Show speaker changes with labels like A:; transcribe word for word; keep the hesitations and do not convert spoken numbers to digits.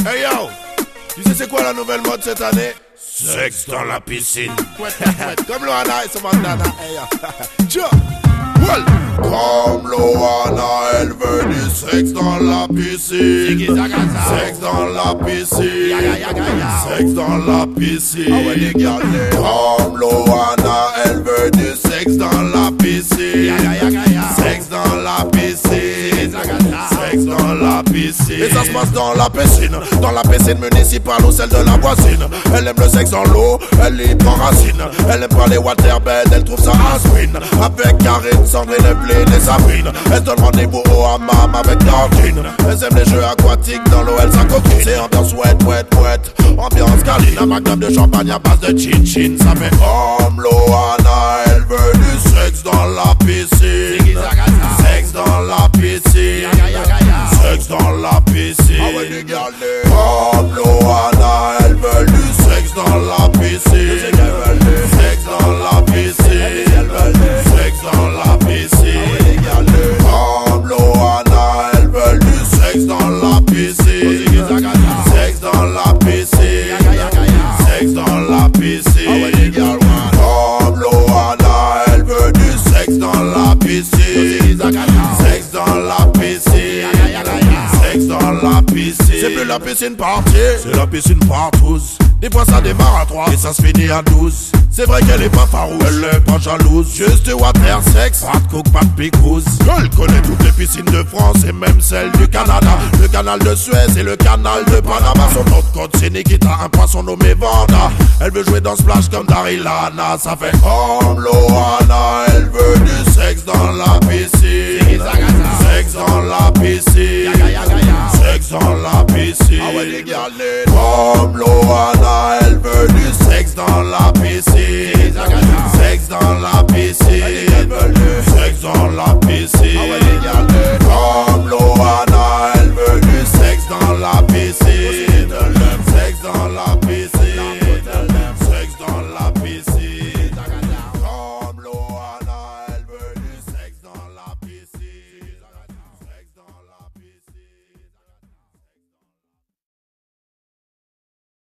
A: Hey yo, tu sais c'est quoi la nouvelle mode cette année? Sexe dans la piscine. Comme Loana et son bandana. Hey yo. Tchao. Well. Comme Loana, elle veut du sexe dans la piscine. Sexe dans la piscine. Sexe dans la piscine. Comme Loana, elle veut du sexe dans la piscine. Sexe dans la piscine. Sexe dans la piscine. Et ça se passe dans la piscine. Dans la piscine municipale ou celle de la voisine. Elle aime le sexe dans l'eau, elle y prend racine. Elle aime pas les waterbeds, elle trouve ça asprin. Avec Karine, Sandrine, Evelyne et Sabrine. Elle donne rendez-vous au hammam avec Darkine. Elle aime les jeux aquatiques, dans l'eau elle s'acoquine. C'est ambiance ouette, ouette, ouette, ambiance câline. Un magnum de champagne à base de chin-chin. Ça fait homme, Loana, elle veut du sexe dans la piscine. Sexe dans la piscine. Sexe dans la piscine. Homme, Loana, elle veut du sexe dans la piscine. Sexe dans la piscine. Sexe dans la piscine. Homme, Loana, elle veut du sexe dans la piscine. Sexe dans la piscine. Sexe dans la piscine. Homme, Loana, elle veut du sexe dans la piscine. Sexe dans la piscine. Sexe dans la piscine. C'est plus la piscine partie, c'est la piscine partouze. Des fois ça démarre à trois et ça se finit à douze. C'est vrai qu'elle est pas farouche, elle est pas jalouse. Juste du water sex, pas de coke, pas de picouse. Elle connaît toutes les piscines de France et même celles du Canada. Le canal de Suez et le canal de Panama. Son autre code c'est Nikita, un poisson nommé Vanda. Elle veut jouer dans Splash comme Darilana. Ça fait comme Loana, elle veut du sexe dans la piscine. Sexe dans la piscine. Sexe dans la piscine. Comme Loana, elle veut du sexe dans la piscine. Sexe dans la piscine. Sexe dans la piscine.